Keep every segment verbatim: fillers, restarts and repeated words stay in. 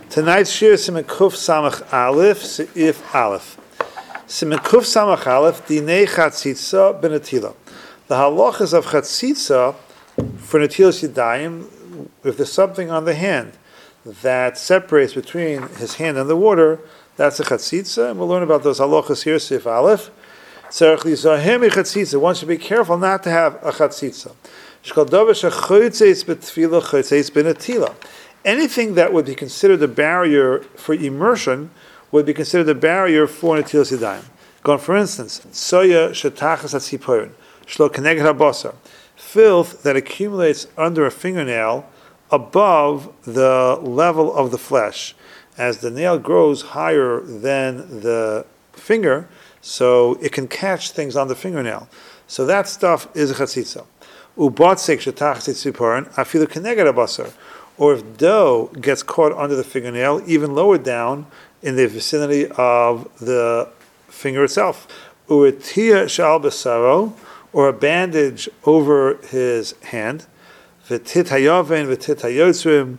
Tonight's shir is Siman Kuf Samach Aleph, Seif Aleph. Siman Kuf Samach Aleph, Dinei Chatzitza Benatila. The halachas of Chatzitza for Natilas Yadayim, if there's something on the hand that separates between his hand and the water, that's a Chatzitza, and we'll learn about those halachas here, Seif Aleph. Tzarech lizahem Chatzitza. One should be careful not to have a Chatzitza. Shkal davar shechoytzeis betfila, choytzeis benatila. Anything that would be considered a barrier for immersion would be considered a barrier for Natilas Yadayim. Going, for instance, soya shetachas atziporin, shlo keneged habasar, filth that accumulates under a fingernail above the level of the flesh. As the nail grows higher than the finger, so it can catch things on the fingernail. So that stuff is a chatzitza. Ubatzek shetachas atziporin, afilu keneged habasar. Or if dough gets caught under the fingernail, even lower down in the vicinity of the finger itself. U'etia shal besaro, or a bandage over his hand. V'tit hayoven, v'tit hayotzrim,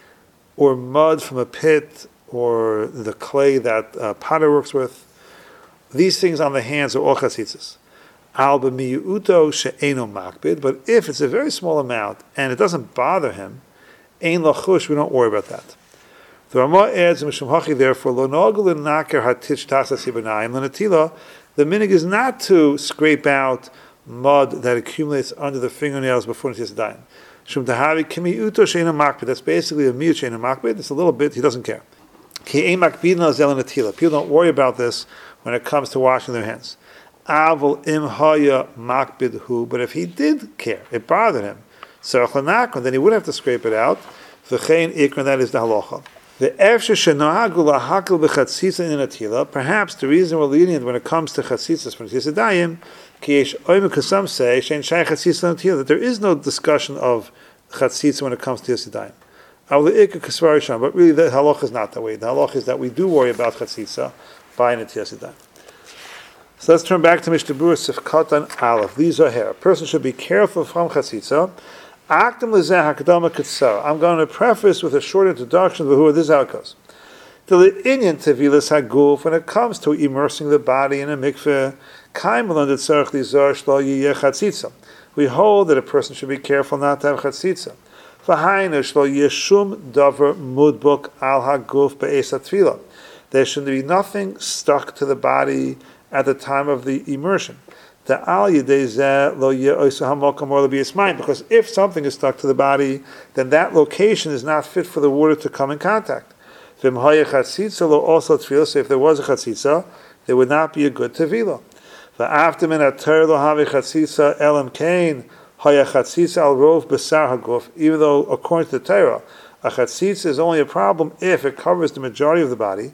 or mud from a pit, or the clay that a potter works with. These things on the hands are all chasitzas. Al b'miyuto she'eno makbid, but if it's a very small amount and it doesn't bother him, Ein lachush, we don't worry about that. The Ramah adds, therefore, lo nogel naker hatich tasas yibanayim lenatila. The minig is not to scrape out mud that accumulates under the fingernails before Natilas Yadayim. Shum tahavi kimi uto sheina makbid. That's basically a miyut sheina makbid. It's a little bit. He doesn't care. Ki ein makbid nazel lenatila. People don't worry about this when it comes to washing their hands. Avol im haya makbid hu. But if he did care, it bothered him. So then he would have to scrape it out. V'chein ikran, that is the halacha. The efshe shenahagu lahakil b'chatzitza in atila. Perhaps the reason we're lenient when it comes to chatzitzas from Natilas Yadayim, ki yesh oimek, because some say shein shay chatzitza atila, that there is no discussion of chatzitza when it comes to Natilas Yadayim. Avol ikar kasvarisham, but really the halacha is not that way. The halacha is that we do worry about chatzitza by Natilas Yadayim. So let's turn back to Mishnah Berurah Sifkatan Aleph. These are here. A person should be careful from chatzitza. I'm going to preface with a short introduction of who this is how it goes. When it comes to immersing the body in a mikveh, we hold that a person should be careful not to have chatzitza. There should be nothing stuck to the body at the time of the immersion. Because if something is stuck to the body, then that location is not fit for the water to come in contact. So if there was a chatzitza, there would not be a good tevilah. Even though, according to the Torah, a chatzitza is only a problem if it covers the majority of the body.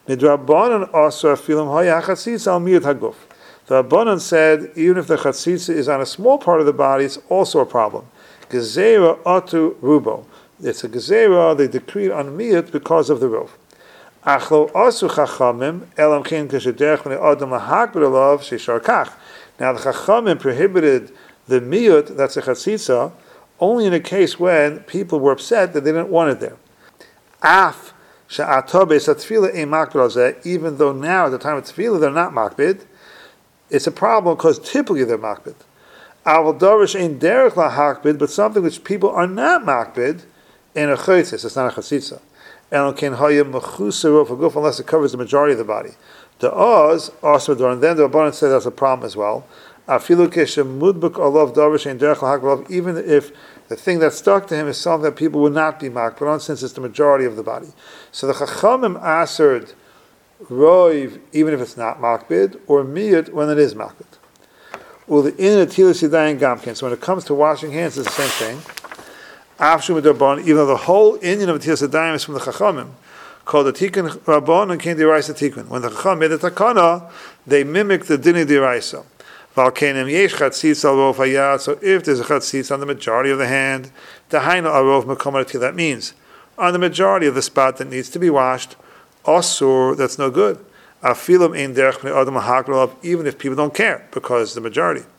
The Rabbanan said, even if the chatzitza is on a small part of the body, it's also a problem. Gezerah atu rubo. It's a gezerah, they decreed on miyut because of the roof. Achlo asu chachamim, elam ken keshederch v'ne adam lahakbid alav sheishar kach. Now the chachamim prohibited the miyut, that's a chatzitza, only in a case when people were upset that they didn't want it there. Af she'ato beis hatefila ein makbid alzeh, even though now at the time of tefillah they're not makbid, it's a problem because typically they're makbid. Aval darish ain't derech lahakbid, but something which people are not makbid in a chaytzis, it's not a chatzitza. And can hayim mechusa rofaguf unless it covers the majority of the body. The oz asmador, and then the Rabbanan said that's a problem as well. Afilu keshem mudbuk alav darish ain't derech lahakbid, even if the thing that's stuck to him is something that people would not be makbid on, since it's the majority of the body. So the chachamim answered roiv, even if it's not makbid, or miyut when it is makbid. Well, the in Natilas Yadayim gamkin. So when it comes to washing hands, it's the same thing. Afshu midarbon, even though the whole inyan of Natilas Yadayim is from the chachamim, called the tikkun rabban and came the deraisa tikkun. When the chacham made the takana, they mimicked the din of deraisa. Valkenim yesh chatzitz al rov hayad. So if there's a chatzitz on the majority of the hand, dahaina al rov mekom hatil. That means on the majority of the spot that needs to be washed. Asur, that's no good. Afilim ein derech b'nei adam lahakbid, even if people don't care, because the majority.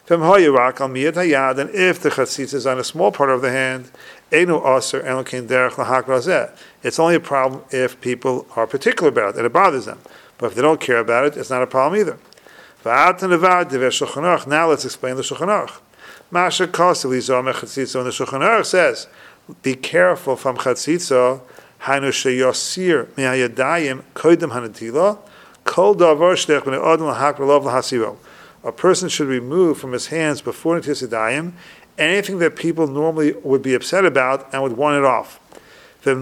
From Hayarak al Miyad Hayad, and if the chatzitza is on a small part of the hand, Einu Aser Elokin Derech Lahak Razeh. It's only a problem if people are particular about it and it bothers them. But if they don't care about it, it's not a problem either. Now let's explain the Shulchan Aruch. Masha Koseli Zomeh Chatzitza, when the Shulchan Aruch says, be careful from chatzitza, Hainu Sheyosir Me'ayadayim Koidem Hanatila, Kol Davar Shtech B'nei Odom Lahak V'lov Lahasiro. A person should remove from his hands before Netilas Yadayim anything that people normally would be upset about and would want it off. If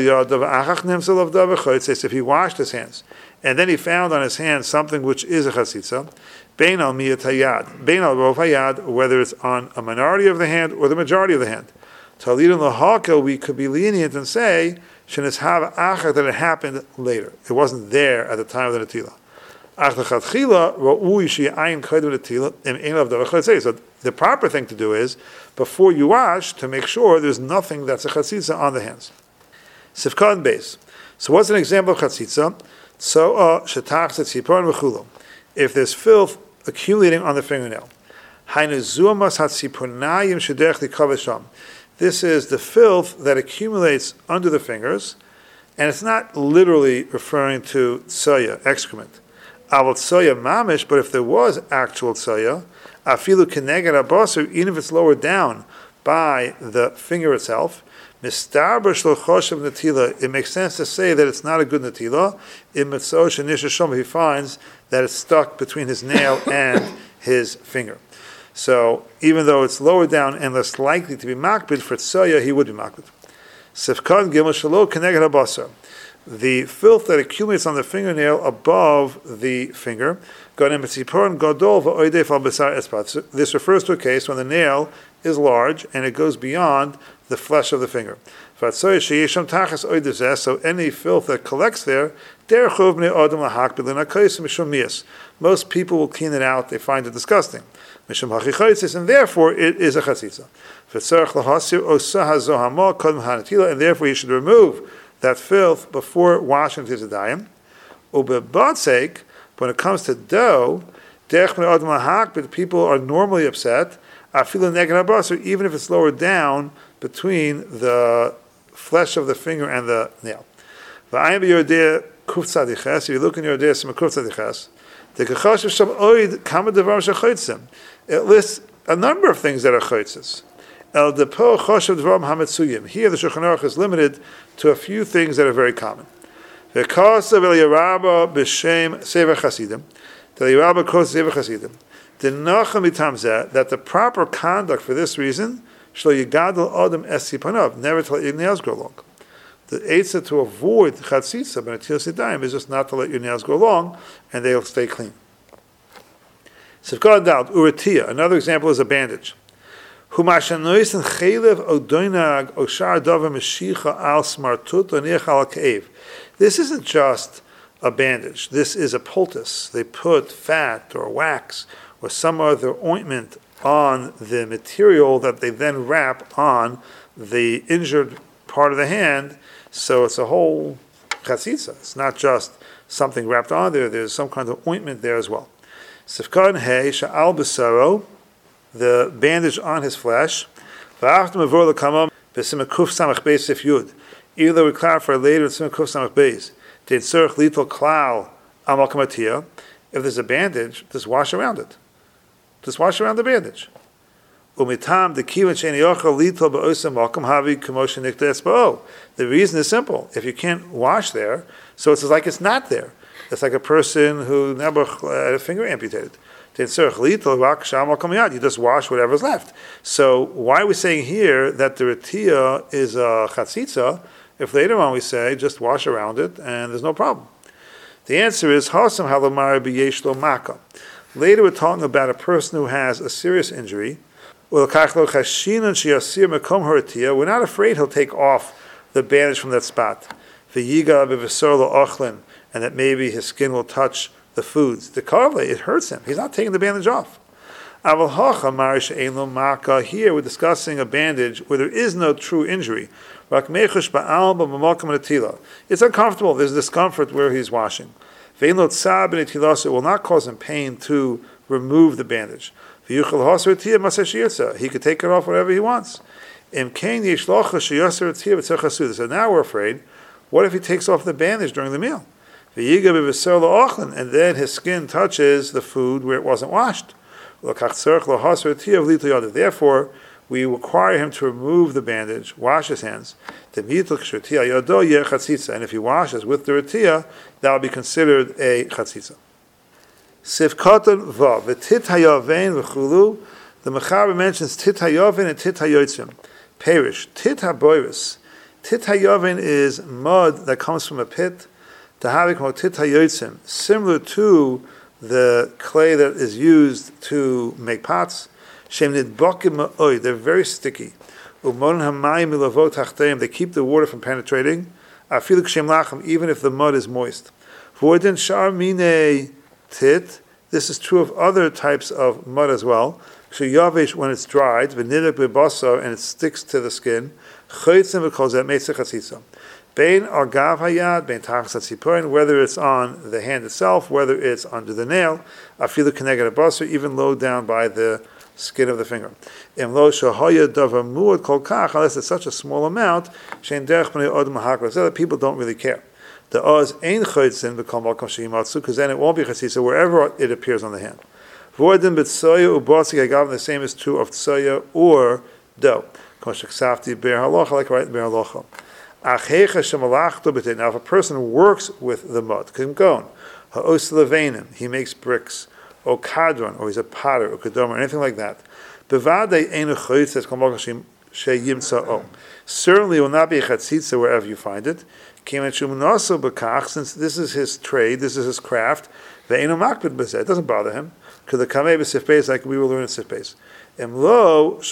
he washed his hands and then he found on his hands something which is a chatzitza, bein al miyat hayad, bein al rov hayad, whether it's on a minority of the hand or the majority of the hand. Talidin lahaka, we could be lenient and say shenishav achar, that it happened later. It wasn't there at the time of the netila. So the proper thing to do is, before you wash, to make sure there's nothing that's a chatzitza on the hands. Sifkan base. So what's an example of chatzitza? So uh, if there's filth accumulating on the fingernail. This is the filth that accumulates under the fingers, and it's not literally referring to tsoya, excrement. Avot tsoya mamish, but if there was actual tsoya, afilu keneged abasar, even if it's lowered down by the finger itself, mistarber shlo choshev netila, it makes sense to say that it's not a good netila. In mitzvah shenisha shom, he finds that it's stuck between his nail and his finger. So even though it's lower down and less likely to be makbid for tsoya, he would be makbid. Sifkan gimel shalo keneged abasar. The filth that accumulates on the fingernail above the finger. This refers to a case when the nail is large and it goes beyond the flesh of the finger. So any filth that collects there, most people will clean it out, they find it disgusting. And therefore it is a chatzitza. And therefore you should remove that filth before washing his yadayim. Ubebad's sake, when it comes to dough, but people are normally upset, even if it's lower down between the flesh of the finger and the nail. If you look in your idea, it lists a number of things that are chaytzis. Here the Shulchan Aruch is limited to a few things that are very common. The that the proper conduct for this reason, never to let your nails grow long. The eitzah to avoid chatzitza but Netilas Yadayim is just not to let your nails grow long and they'll stay clean. Another example is a bandage. This isn't just a bandage. This is a poultice. They put fat or wax or some other ointment on the material that they then wrap on the injured part of the hand. So it's a whole chatzitza. It's not just something wrapped on there. There's some kind of ointment there as well. Sifkan hey sha'al b'saro, the bandage on his flesh. Either we clarify later in Simon Kuf Samach Beis. If there's a bandage, just wash around it. Just wash around the bandage. The reason is simple. If you can't wash there, so it's like it's not there. It's like a person who never had a finger amputated. You just wash whatever's left. So why are we saying here that the retiyah is a chatzitza if later on we say just wash around it and there's no problem? The answer is hasam halamar b'yesh lo maka. Later we're talking about a person who has a serious injury. We're not afraid he'll take off the bandage from that spot. And that maybe his skin will touch the foods. The karle, it hurts him. He's not taking the bandage off. Here we're discussing a bandage where there is no true injury. It's uncomfortable. There's discomfort where he's washing. It will not cause him pain to remove the bandage. He could take it off whatever he wants. So now we're afraid, what if he takes off the bandage during the meal? And then his skin touches the food where it wasn't washed. Therefore, we require him to remove the bandage, wash his hands. And if he washes with the ratiyah, that will be considered a chatzitza. Sivkatan vav, v'tit hayavein v'chulu. The Mechaber mentions tit hayavein and tit hayotzim. Perish, tit haboiris. Tit hayavein is mud that comes from a pit. Tahavik tit hayotzim, similar to the clay that is used to make pots. Shem nidbakim ma'oy, they're very sticky. Umon hamayim milavot tachteim, they keep the water from penetrating. Afilu kshem lachem, even if the mud is moist. V'odin shar minei tit, this is true of other types of mud as well. Yavish, when it's dried, v'nidak b'baso, and it sticks to the skin. Chaytzim v'kozeh metzeh chatzitza. Bein argav hayad, bein tachas hatziporin, whether it's on the hand itself, whether it's under the nail, afilu keneged baso, even low down by the skin of the finger. Im lo shahaya davar muad kol kach, unless it's such a small amount, shein derech b'nei odom hakra, so that people don't really care. The oz ein chaytzin v'kol malkom sheyimatzu, because then it won't be chatzitza wherever it appears on the hand. V'ordin b'tsoya u'bosik agav, the same is true of tsoya or dough. Koshek safti ber halacha, like right ber halacha. Now, if a person works with the mud, he makes bricks, or kadron, or he's a potter, or kadom, or anything like that. Certainly, it will not be a chatzitza wherever you find it. Since this is his trade, this is his craft, it doesn't bother him. Like we will learn in Sifbeis. Unless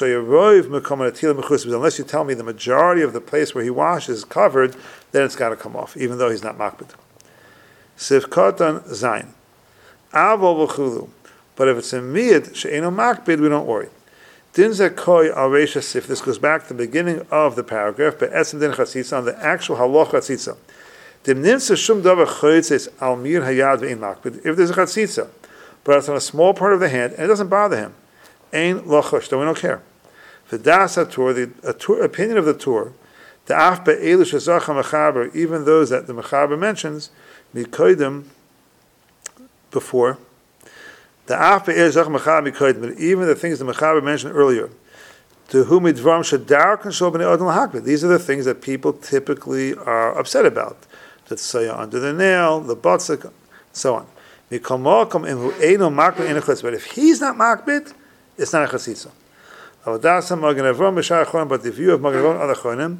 you tell me the majority of the place where he washes is covered, then it's got to come off, even though he's not makbid. Sivkatan zayin. Avol v'chulu. But if it's a miyad she'eno makbid, we don't worry. Din zekoi al reishas, if this goes back to the beginning of the paragraph, but etzem din chatzitza, on the actual haloch chatzitza. Dim nimsa shum davar choytzes al mir hayad ve'in makbid. If there's a chatzitza, but it's on a small part of the hand, and it doesn't bother him, Ein lochosh, then we don't care. The das hatur, the opinion of the Tur, the af be'elu shezach mechaber, even those that the mechaber mentions, mikoidim before, the af be'elu shezach mechaber mikoidim, but even the things the mechaber mentioned earlier, to whom idvarim shadar control b'nei odin lahakbid. These are the things that people typically are upset about. The tsoya under the nail, the batzik, so on. But if he's not makbid, it's not a chatzitza. But the view of Magen Avram other chonim,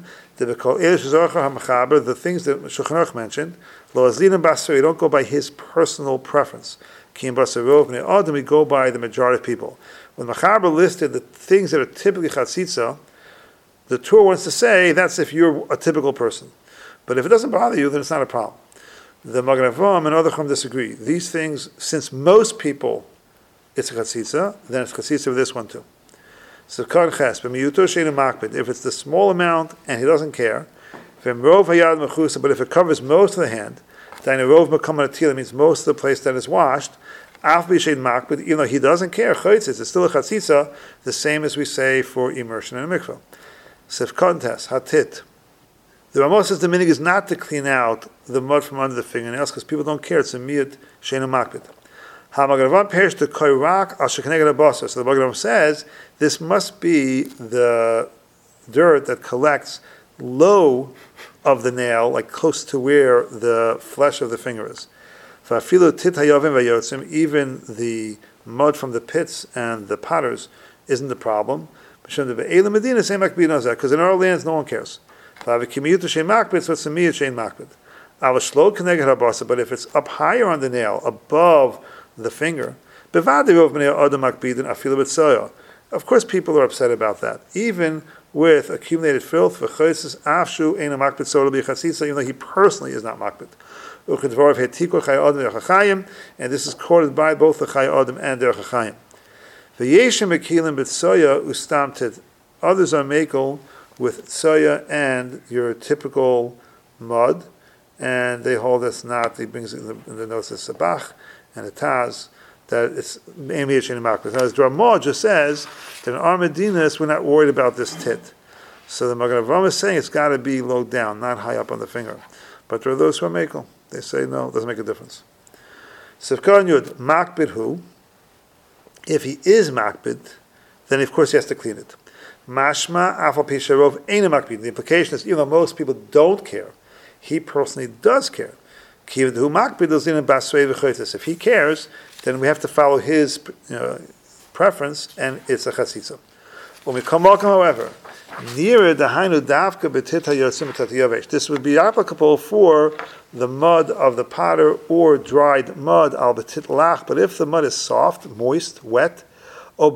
the things that Shulchan Aruch mentioned, you don't go by his personal preference. We go by the majority of people. When Machaber listed the things that are typically chatzitza, the Torah wants to say that's if you're a typical person. But if it doesn't bother you, then it's not a problem. The Magen Avram and other chum disagree. These things, since most people it's a chatzitza, then it's chatzitza of this one too. So kar ches, if it's the small amount and he doesn't care, but if it covers most of the hand, then rov mekom means most of the place that is washed. Even though he doesn't care, it's still a chatzitza, the same as we say for immersion in a mikveh. Sifkon tes hatit. The Ramos says the minig is not to clean out the mud from under the fingernails because people don't care. It's a miyat sheinu makbid. So the Magen says this must be the dirt that collects low of the nail, like close to where the flesh of the finger is. Even the mud from the pits and the potters isn't the problem. Because in our lands, no one cares. But if it's up higher on the nail, above the finger, of course people are upset about that. Even with accumulated filth, even though he personally is not makbid. And this is quoted by both the Chai Adam and the Chachayim. Others are makel with tsoya and your typical mud, and they hold this not. He brings in the, in the notes of Sabach and the Taz that it's Amiachin Makbid. Now, as Ramah just says that in our Medinas, we're not worried about this tit. So the Magen Avraham is saying it's got to be low down, not high up on the finger. But there are those who are Mekel. They say no, it doesn't make a difference. Sivkar Yud, Makbid who? If he is Makbid, then of course he has to clean it. Mashma Afal Pisharov ain't a Makbid. The implication is, even though most people don't care, he personally does care. If he cares, then we have to follow his uh, preference, and it's a chatzitza. When we come back, however, this would be applicable for the mud of the potter or dried mud al betit lach. But if the mud is soft, moist, wet, or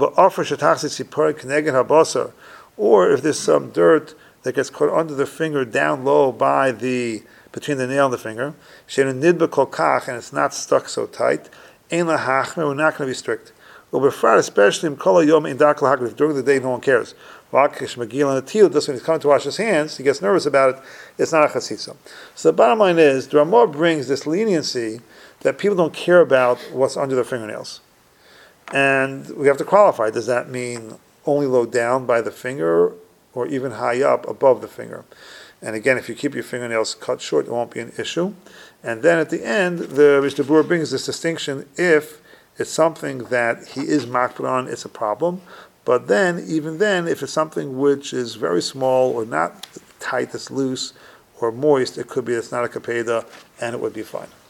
if there's some dirt that gets caught under the finger down low by the between the nail and the finger, and it's not stuck so tight, we're not going to be strict. Especially during the day, no one cares. Just when he's coming to wash his hands, he gets nervous about it. It's not a chatzitza. So the bottom line is, the Ramah brings this leniency that people don't care about what's under their fingernails. And we have to qualify. Does that mean only low down by the finger, or even high up above the finger? And again, if you keep your fingernails cut short, it won't be an issue. And then at the end, the Mishnah Berurah brings this distinction: if it's something that he is makbid on, it's a problem. But then, even then, if it's something which is very small or not tight, that's loose or moist, it could be it's not a kapeda, and it would be fine.